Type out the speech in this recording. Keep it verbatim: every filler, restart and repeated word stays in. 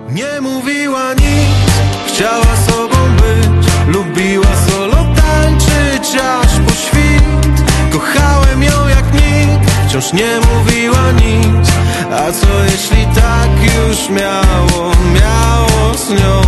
Nie mówiła nic, chciała sobą być, lubiła solo tańczyć aż po świt. Kochałem ją jak nikt, wciąż nie mówiła nic. A co jeśli tak już miało, miało z nią